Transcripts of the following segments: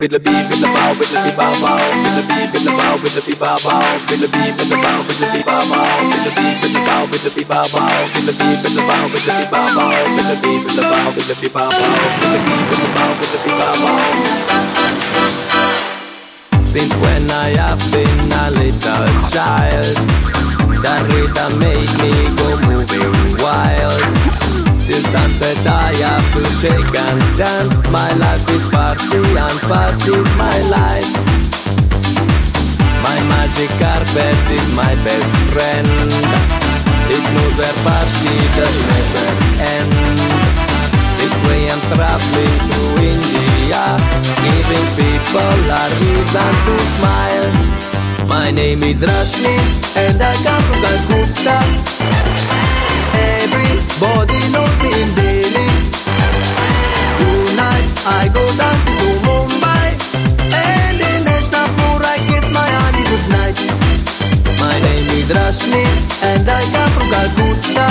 With the beat, with the bow, with the beat, bow, bow. With the beat, with the bow, with the beat, bow, bow. With the beat, with the bow, with the beat, bow, bow. With the beat, with the bow, with the beat, bow, bow. With the beat, with the bow, with the beat, bow, bow. With the beat, with the bow, with the beat, bow, bow. With the beat, with the bow, with the beat, bow, bow. Since when I have been a little child, the rhythm made me go moving wild. The sunset I have to shake and dance. My life is party and party's my life. My magic carpet is my best friend. It knows where party does never end. This way I'm traveling through India, giving people a reason to smile. My name is Rashni and I come from Calcutta. Everybody knows me in Delhi. Tonight I go dancing to Mumbai, and in Ashnapur I kiss my honey goodnight. My name is Rashni and I come from Calcutta.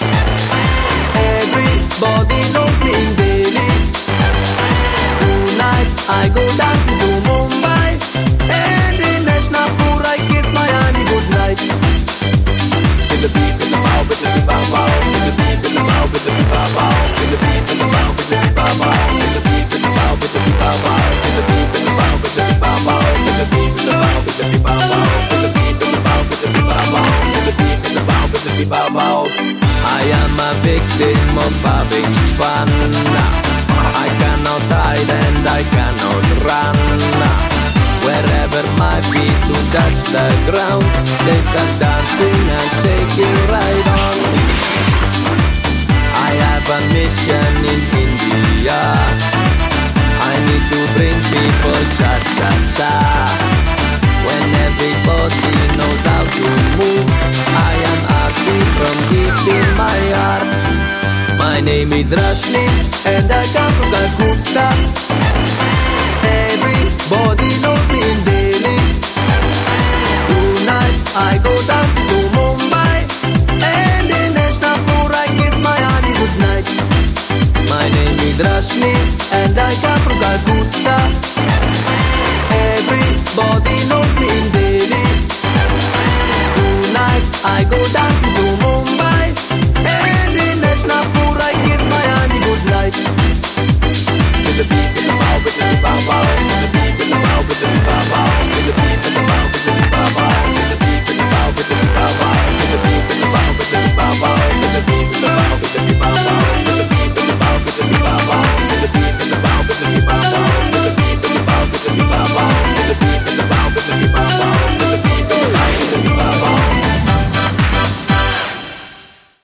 Everybody knows me in Delhi. Tonight I go dancing to Mumbai, and in Ashnapur I kiss my honey goodnight. With the beat, with the bow, with the beat, bow, bow. With the beat, with the bow, with the beat, bow, bow. With the beat, with the bow, with the beat, bow, bow. With the beat, with the bow, with the beat, bow, bow. With the beat, with the bow, with the beat, bow, bow. With the beat, with the bow, with the beat, bow, bow. With the beat, with the bow, with the beat, bow, bow. With the beat, with the bow, with the beat, bow, bow. I am a victim of having fun. I cannot hide and I cannot run. Wherever my feet to touch the ground, they start dancing and shaking right on. I have a mission in India. I need to bring people cha-cha-cha. When everybody knows how to move, I am happy from deep in my heart. My name is Rashni and I come from Calcutta. Everybody knows me in Delhi. Tonight I go dancing to Mumbai, and in Ashnapur I kiss my honey goodnight. My name is Rashni and I come from Calcutta. Everybody knows me in Delhi. Tonight I go dancing to Mumbai, and in Ashnapur I kiss my honey goodnight. With the beat, with the bow, with the beat, bow, bow. With the beat, with the bow, with the beat, bow, bow.